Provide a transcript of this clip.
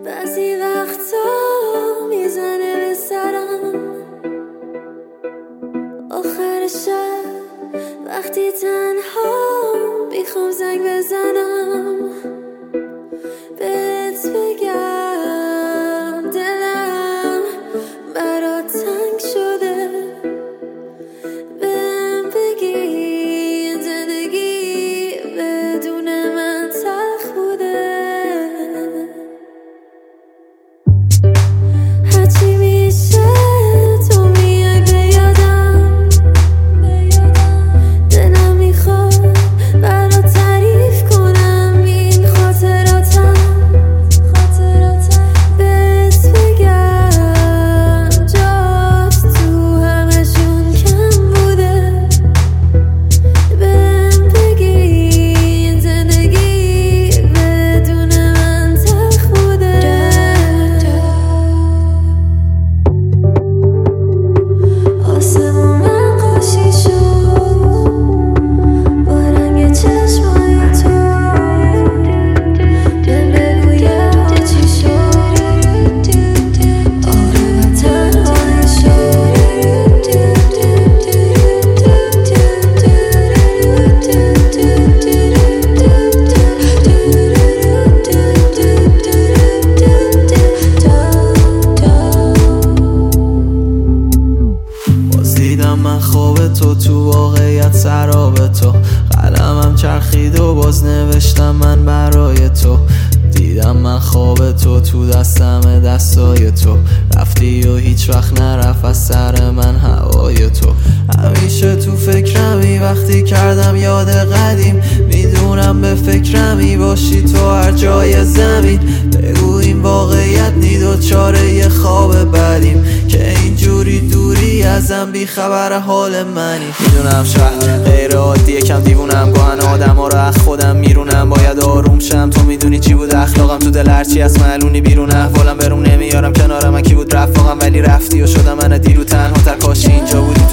بعضی وقتا میزنه به سرم آخر شب وقتی تنها میخوام زنگ بزنم بهت بگم دلم برات تنگ شده بهم بگی این زندگی بدون من تلخ بوده هرچی میشه تو میای به یادم دلم میخواد برات تعریف کنم این خاطراتم بهت بگم جات تو همشون کم بوده بهم بگی این زندگی بدون من تلخ بوده آسمون نقاشی شد با رنگ چشمای تو بهم بگو یهو چی شد عاقبت تنهایی شد باز دیدم من خواب تو واقعیت سراب تو قلمم چرخید و باز نوشتم من برای تو دیدم من خواب تو دستم دستای تو رفتی و هیچ وقت نرفت از سر من هوای تو همیشه تو فکرمی وقتی کردم یاد قدیم میدونم به فکرمی باشی تو هر جای زمین بگو این واقعیت نی دوچاره یه خواب بدیم که اینجوری دوری ازم بی خبر حال منی میدونم شهر غیر عادیه کم دیوونم گاهن آدم ها رو از خودم میرونم باید آروم شم تو میدونی چی بود اخلاقم تو دل هرچی از معلونی بیرون احوالم بروم نمیارم کنار من کی بود رفاقم ولی رفتی و شدم من دیرو تنها تر کاش اینجا بود